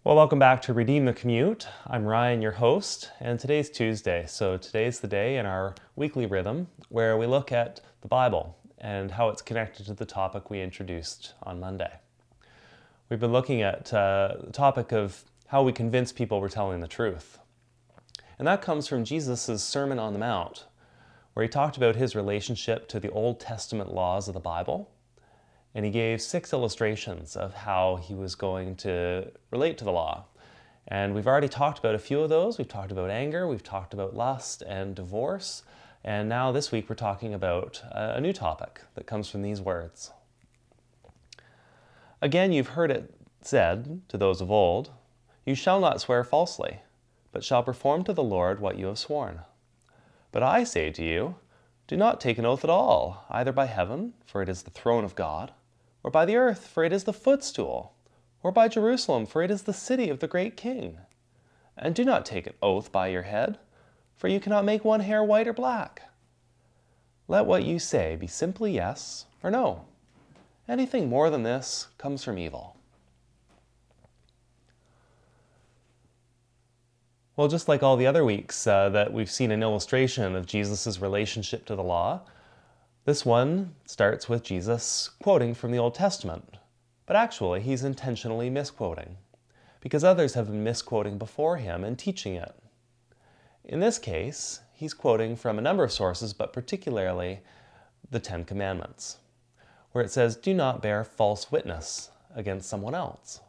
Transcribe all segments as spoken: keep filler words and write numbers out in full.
Well, welcome back to Redeem the Commute. I'm Ryan, your host, and today's Tuesday. So today's the day in our weekly rhythm where we look at the Bible and how it's connected to the topic we introduced on Monday. We've been looking at uh, the topic of how we convince people we're telling the truth. And that comes from Jesus' Sermon on the Mount, where he talked about his relationship to the Old Testament laws of the Bible. And he gave six illustrations of how he was going to relate to the law. And we've already talked about a few of those. We've talked about anger, we've talked about lust and divorce. And now this week we're talking about a new topic that comes from these words. Again, you've heard it said to those of old, "You shall not swear falsely, but shall perform to the Lord what you have sworn. But I say to you, do not take an oath at all, either by heaven, for it is the throne of God, or by the earth, for it is the footstool, or by Jerusalem, for it is the city of the great King. And do not take an oath by your head, for you cannot make one hair white or black. Let what you say be simply yes or no. Anything more than this comes from evil." Well, just like all the other weeks uh, that we've seen an illustration of Jesus' relationship to the law, this one starts with Jesus quoting from the Old Testament. But actually, he's intentionally misquoting, because others have been misquoting before him and teaching it. In this case, he's quoting from a number of sources, but particularly the Ten Commandments, where it says, "Do not bear false witness against someone else."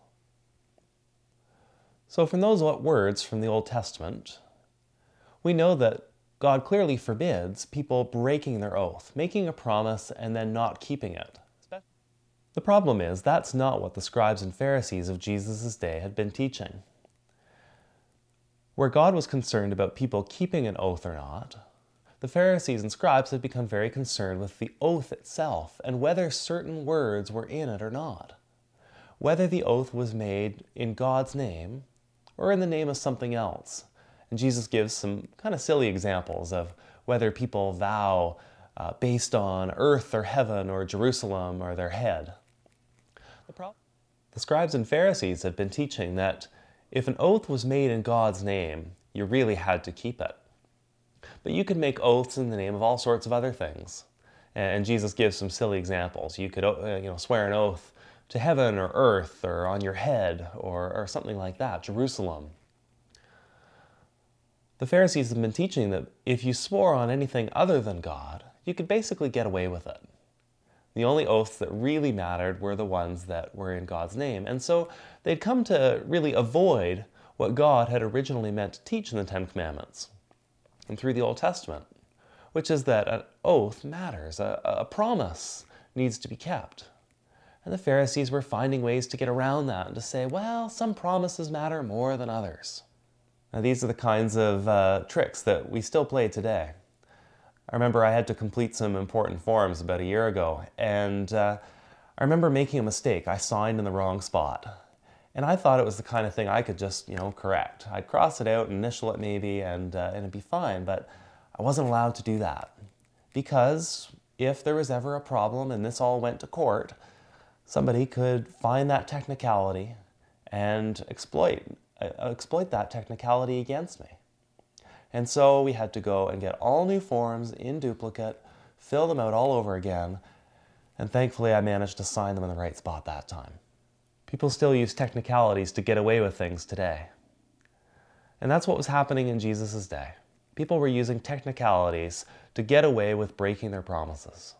So from those words from the Old Testament, we know that God clearly forbids people breaking their oath, making a promise and then not keeping it. The problem is that's not what the scribes and Pharisees of Jesus' day had been teaching. Where God was concerned about people keeping an oath or not, the Pharisees and scribes had become very concerned with the oath itself and whether certain words were in it or not. Whether the oath was made in God's name or in the name of something else. And Jesus gives some kind of silly examples of whether people vow uh, based on earth or heaven or Jerusalem or their head. The, problem? the scribes and Pharisees had been teaching that if an oath was made in God's name, you really had to keep it. But you could make oaths in the name of all sorts of other things. And Jesus gives some silly examples. You could uh, you know, swear an oath to heaven or earth or on your head or, or something like that, Jerusalem. The Pharisees have been teaching that if you swore on anything other than God, you could basically get away with it. The only oaths that really mattered were the ones that were in God's name. And so they'd come to really avoid what God had originally meant to teach in the Ten Commandments and through the Old Testament, which is that an oath matters, a, a promise needs to be kept. And the Pharisees were finding ways to get around that and to say, well, some promises matter more than others. Now, these are the kinds of uh, tricks that we still play today. I remember I had to complete some important forms about a year ago, and uh, I remember making a mistake. I signed in the wrong spot. And I thought it was the kind of thing I could just, you know, correct. I'd cross it out, initial it maybe, and, uh, and it'd be fine, but I wasn't allowed to do that. Because if there was ever a problem and this all went to court, somebody could find that technicality and exploit uh, exploit that technicality against me. And so we had to go and get all new forms in duplicate, fill them out all over again, and thankfully I managed to sign them in the right spot that time. People still use technicalities to get away with things today. And that's what was happening in Jesus' day. People were using technicalities to get away with breaking their promises.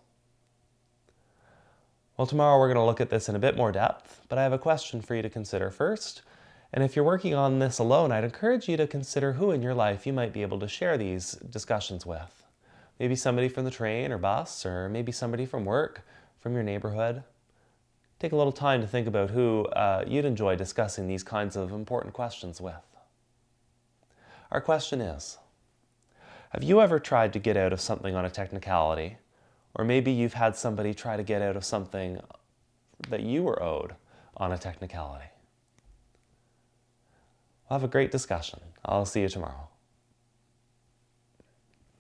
Well, tomorrow we're going to look at this in a bit more depth, but I have a question for you to consider first. And if you're working on this alone, I'd encourage you to consider who in your life you might be able to share these discussions with. Maybe somebody from the train or bus, or maybe somebody from work, from your neighborhood. Take a little time to think about who uh, you'd enjoy discussing these kinds of important questions with. Our question is, have you ever tried to get out of something on a technicality? Or maybe you've had somebody try to get out of something that you were owed on a technicality. We'll have a great discussion. I'll see you tomorrow.